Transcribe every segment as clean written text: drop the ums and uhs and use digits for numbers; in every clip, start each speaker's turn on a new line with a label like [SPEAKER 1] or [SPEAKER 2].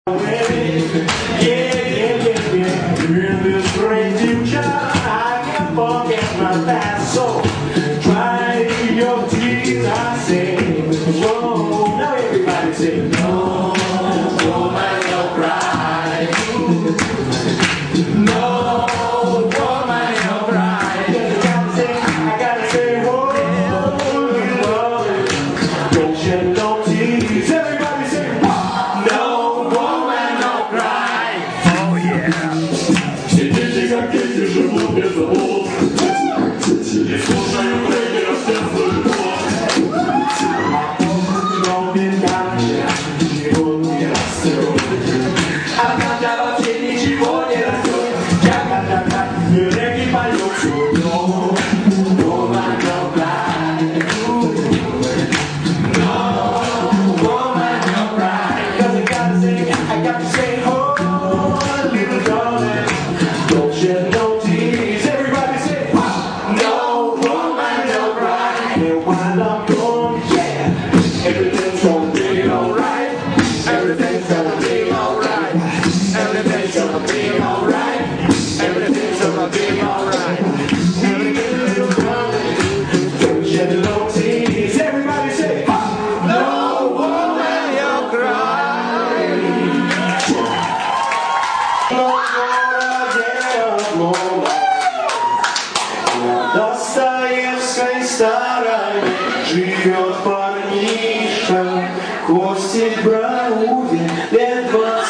[SPEAKER 1] Достоевской стороне живет парнишка, Костик Браудин, лет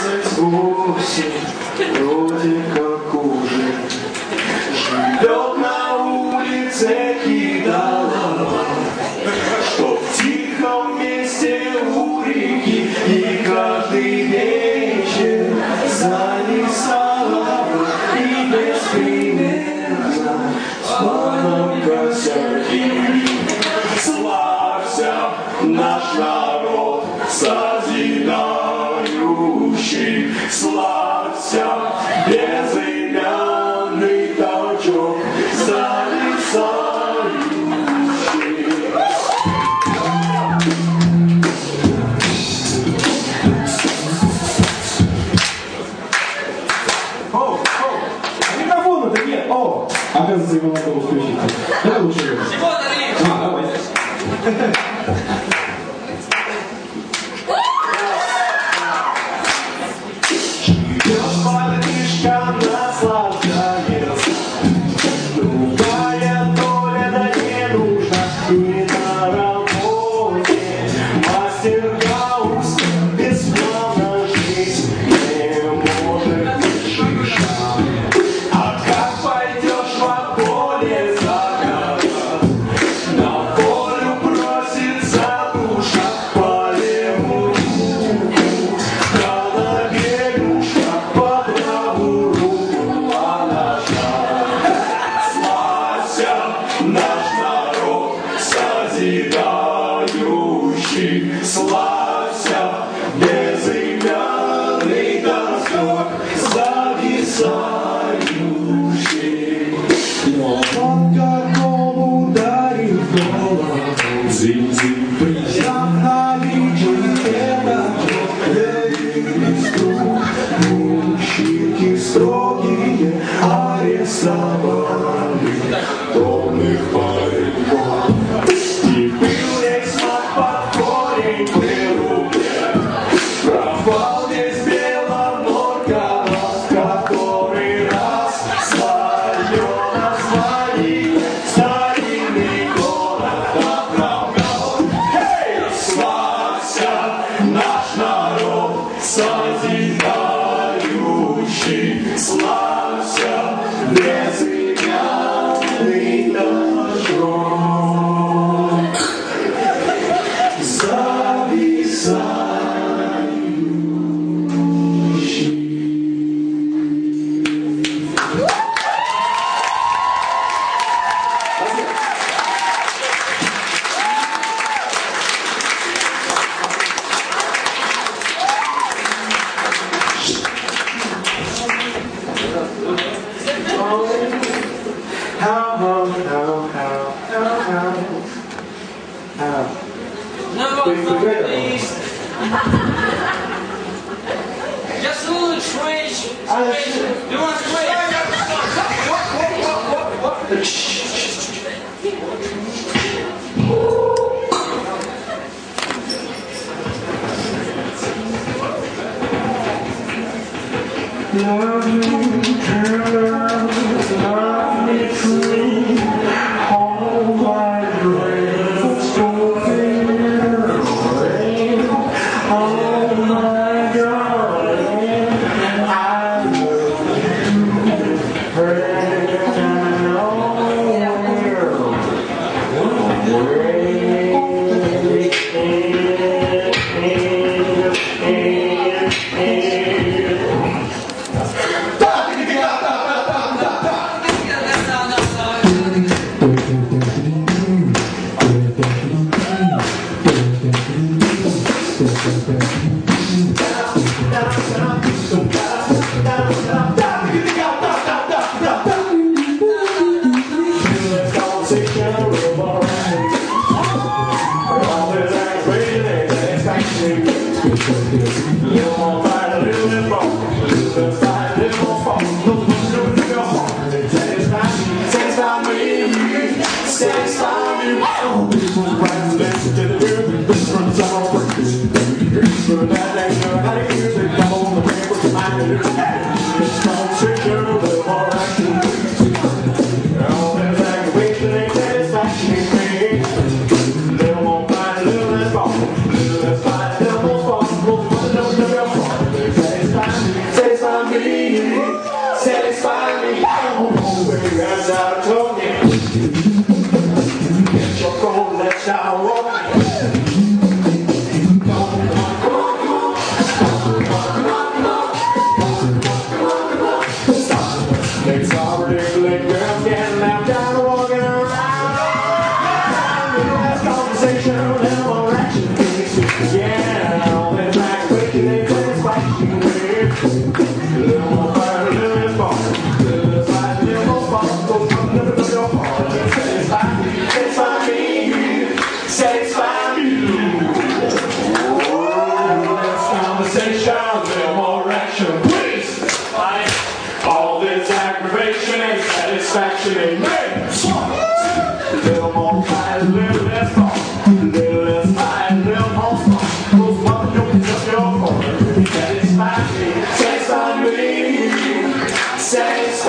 [SPEAKER 1] 28, вроде как уже живет на улице Кидалова, что в тихом месте у реки, и каждый вечер зависала и беспримерно славном косяки. Славься, наш народ созидающий, славься, безымянный толчок зависающий.
[SPEAKER 2] Микрофона-то нет! О! Оказывается, его надо включить. Давай лучше его. Давай.
[SPEAKER 1] Парнишка наслаждается, другая доля, да не нужна и на работе. Мастер Гаусс без плана жить не может шишать. А как пойдешь во поле загорать, на волю просится душа по левую руку, да на бережка по правую руку подошла. Славься, наш народ созидающий, славься, безымянный досок зависающий. Он какому ударит голову, зим-зим, призяв наличие пятачок, мужчинки строгие арестовали томных пареньков. И был весь маг под корень вырублен, пропал весь Беломорка, который раз свое название старинный город оправдал. Эй, славься, наш народ созидающий, славься, безымянный дождь зависающий. Oh, Love me true, all my dreams fulfilled. Oh my darling, I love you, present and satisfy me. Oh, baby, as I told you, get your phone, let's now walk. It's already late, girl, getting out, down, walking around. Last conversation, little more action, please. Yeah, all that black waking, they satisfy you. Little more fire, a little bit more. Little fire, a little more fire. Go from the middle of your heart. Satisfy me, satisfy me. Last conversation, a little more action, please. All this aggravation and satisfaction in me. Little more fire, little less fun. Little less fire, little more fun. Those mother jokes up your heart. Satisfy me, satisfy me. Satisfy